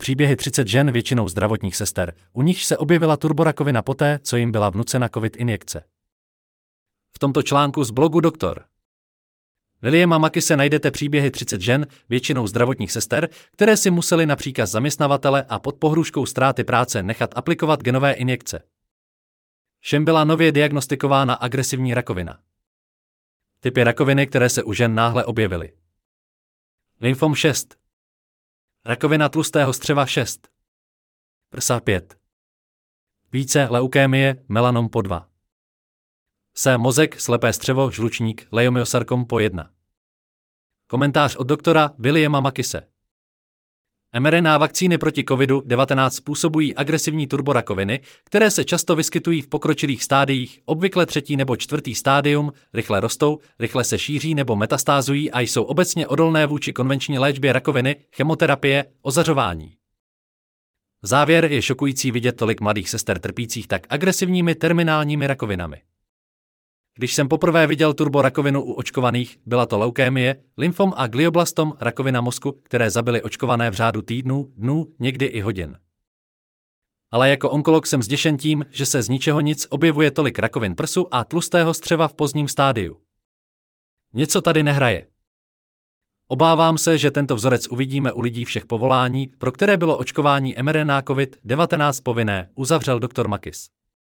příběhy 30 žen, většinou zdravotních sester, u nichž se objevila turborakovina poté, co jim byla vnucena COVID injekce. V tomto článku z blogu Dr. Williama Makise najdete příběhy 30 žen, většinou zdravotních sester, které si museli na příkaz zaměstnavatele a pod pohrůžkou ztráty práce nechat aplikovat genové injekce. Všem byla nově diagnostikována agresivní rakovina. Typy rakoviny, které se u žen náhle objevily. Lymfom 6. Rakovina tlustého střeva 6. Prsa 5. Více leukémie, melanom po 2. Mozek, slepé střevo, žlučník, leiomyosarkom po 1. Komentář od doktora Williama Makise. mRNA vakcíny proti COVID-19 způsobují agresivní turborakoviny, které se často vyskytují v pokročilých stádiích, obvykle 3. nebo 4. stádium, rychle rostou, rychle se šíří nebo metastázují a jsou obecně odolné vůči konvenční léčbě rakoviny, chemoterapie, ozařování. Závěr je šokující vidět tolik mladých sester trpících tak agresivními terminálními rakovinami. Když jsem poprvé viděl turborakovinu u očkovaných, byla to leukémie, lymfom a glioblastom, rakovina mozku, které zabily očkované v řádu týdnů, dnů, někdy i hodin. Ale jako onkolog jsem zděšen tím, že se z ničeho nic objevuje tolik rakovin prsu a tlustého střeva v pozdním stádiu. Něco tady nehraje. Obávám se, že tento vzorec uvidíme u lidí všech povolání, pro které bylo očkování mRNA COVID-19 povinné, uzavřel doktor Makis.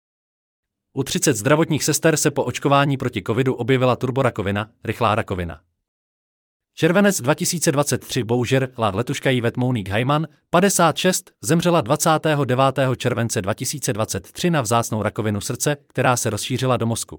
U 30 zdravotních sester se po očkování proti covidu objevila turborakovina, rychlá rakovina. Červenec 2023 Boužer, letuška Yvette Monique Hyman, 56, zemřela 29. července 2023 na vzácnou rakovinu srdce, která se rozšířila do mozku.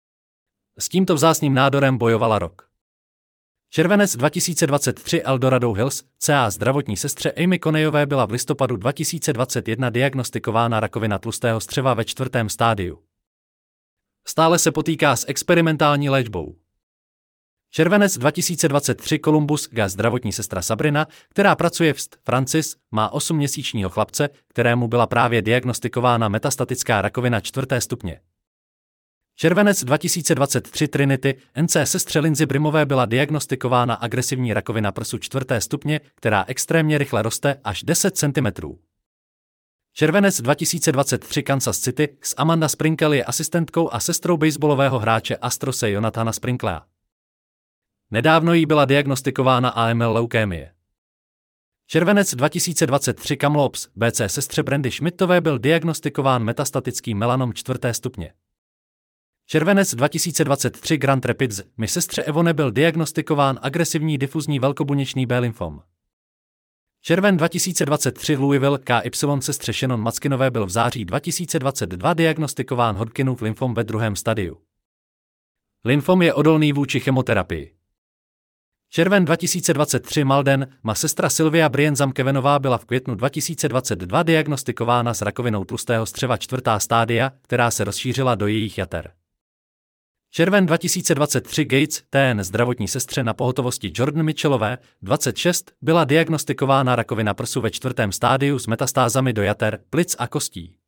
S tímto vzácným nádorem bojovala rok. Červenec 2023 Eldorado Hills, CA zdravotní sestře Amy Coneyové byla v listopadu 2021 diagnostikována rakovina tlustého střeva ve 4. stádiu. Stále se potýká s experimentální léčbou. Červenec 2023 Columbus, zdravotní sestra Sabrina, která pracuje v St. Francis, má 8měsíčního chlapce, kterému byla právě diagnostikována metastatická rakovina 4. stupně. Červenec 2023 Trinity, NC sestře Lindsay Brimové byla diagnostikována agresivní rakovina prsu 4. stupně, která extrémně rychle roste až 10 cm. Červenec 2023 Kansas City, Amanda Sprinkle je asistentkou a sestrou baseballového hráče Astrose Jonathana Sprinklea. Nedávno jí byla diagnostikována AML leukémie. Červenec 2023 Kamloops, BC sestře Brandy Schmidtové byl diagnostikován metastatický melanom 4. stupně. Červenec 2023 Grand Rapids, mi sestře Evone byl diagnostikován agresivní difuzní velkobuněčný B-lymfom. Červen 2023 Louisville, KY sestře Shannon Mackinové byl v září 2022 diagnostikován Hodgkinův lymfom ve 2. stadiu. Lymfom je odolný vůči chemoterapii. Červen 2023 Malden, má sestra Sylvia Brienne Zamkevenová byla v květnu 2022 diagnostikována s rakovinou tlustého střeva 4. stádia, která se rozšířila do jejich jater. Červen 2023 Gates, TN zdravotní sestře na pohotovosti Jordan Mitchellové, 26, byla diagnostikována rakovina prsu ve 4. stádiu s metastázami do jater, plic a kostí.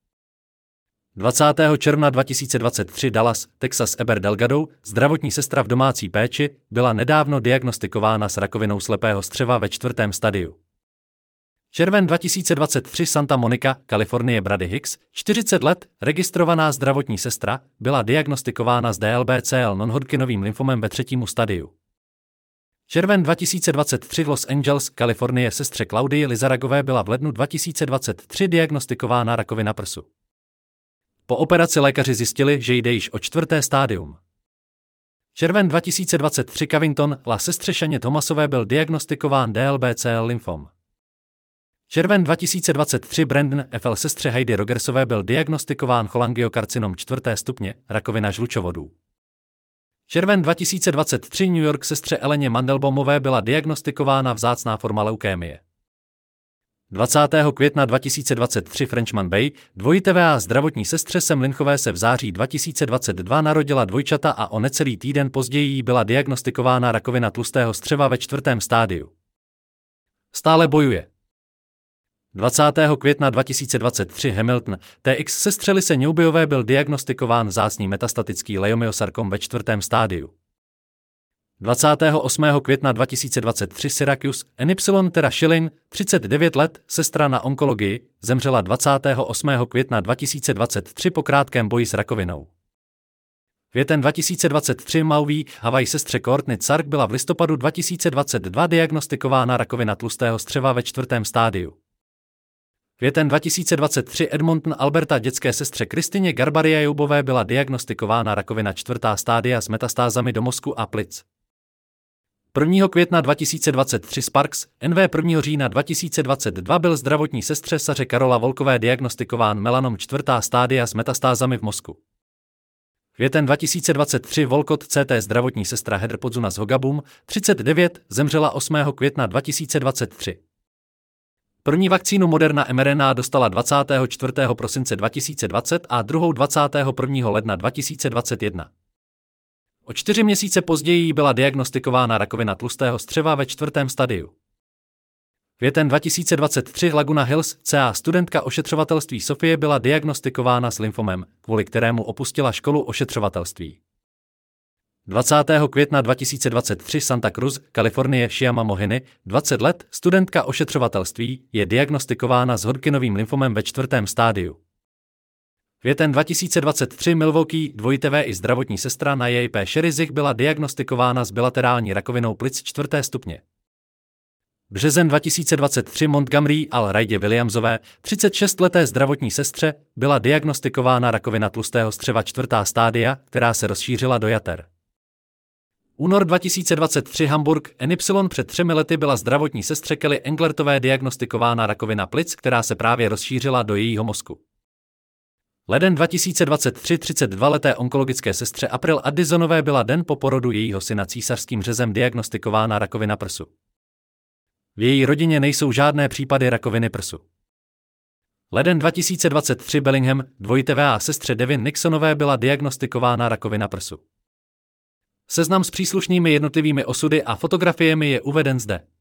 20. června 2023 Dallas, Texas Eber Delgado, zdravotní sestra v domácí péči, byla nedávno diagnostikována s rakovinou slepého střeva ve 4. stadiu. Červen 2023 Santa Monica, Kalifornie Brady Hicks, 40 let, registrovaná zdravotní sestra, byla diagnostikována s DLBCL non-Hodgkinovým lymfomem ve 3. stadiu. Červen 2023 Los Angeles, Kalifornie sestře Claudii Lizaragové byla v lednu 2023 diagnostikována rakovina prsu. Po operaci lékaři zjistili, že jde již o 4. stádium. Červen 2023 Covington, sestře Shaně Thomasové byl diagnostikován DLBCL lymfom. Červen 2023 Brandon FL sestře Heidi Rogersové byl diagnostikován cholangiokarcinom 4. stupně, rakovina žlučovodů. Červen 2023 New York sestře Eleně Mandelbaumové byla diagnostikována vzácná forma leukémie. 20. května 2023 Frenchman Bay, dvojité zdravotní sestře Sam Linchové se v září 2022 narodila dvojčata a o necelý týden později jí byla diagnostikována rakovina tlustého střeva ve 4. stádiu. Stále bojuje. 20. května 2023 Hamilton, TX sestře Lise Newbyové byl diagnostikován vzácný metastatický leiomyosarkom ve 4. stádiu. 28. května 2023 Syracuse, NY Shilling, 39 let, sestra na onkologii, zemřela 28. května 2023 po krátkém boji s rakovinou. Květen 2023 Maui, Havaj, sestře Courtney Sark byla v listopadu 2022 diagnostikována rakovina tlustého střeva ve 4. stádiu. Květen 2023 Edmonton, Alberta, dětské sestře Kristině Garbariajubové byla diagnostikována rakovina 4. stádia s metastázami do mozku a plic. 1. května 2023 Sparks, NV 1. října 2022 byl zdravotní sestře Saře Karola Volkové diagnostikován melanom 4. stádia s metastázami v mozku. Květen 2023 Volcott CT zdravotní sestra Heather Podzuna z Hogabum, 39, zemřela 8. května 2023. První vakcínu Moderna mRNA dostala 24. prosince 2020 a druhou 21. ledna 2021. O 4 měsíce později byla diagnostikována rakovina tlustého střeva ve 4. stadiu. Květen 2023 Laguna Hills, CA studentka ošetřovatelství Sofie byla diagnostikována s lymfomem, kvůli kterému opustila školu ošetřovatelství. 20. května 2023 Santa Cruz, Kalifornie Shiama Mohini, 20 let, studentka ošetřovatelství, je diagnostikována s Hodgkinovým lymfomem ve 4. stádiu. Květen 2023 Milwaukee, 2TV i zdravotní sestra na JP Sherry byla diagnostikována s bilaterální rakovinou plic 4. stupně. Březen 2023 Montgomery Al Raidě Williamsové, 36leté zdravotní sestře, byla diagnostikována rakovina tlustého střeva 4. stádia, která se rozšířila do jater. Únor 2023 Hamburg, NY před 3 lety byla zdravotní sestře Kelly Englertové diagnostikována rakovina plic, která se právě rozšířila do jejího mozku. Leden 2023 32leté onkologické sestře April Addisonové byla den po porodu jejího syna císařským řezem diagnostikována rakovina prsu. V její rodině nejsou žádné případy rakoviny prsu. Leden 2023 Bellingham, 2TV a sestře Devin Nixonové byla diagnostikována rakovina prsu. Seznam s příslušnými jednotlivými osudy a fotografiemi je uveden zde.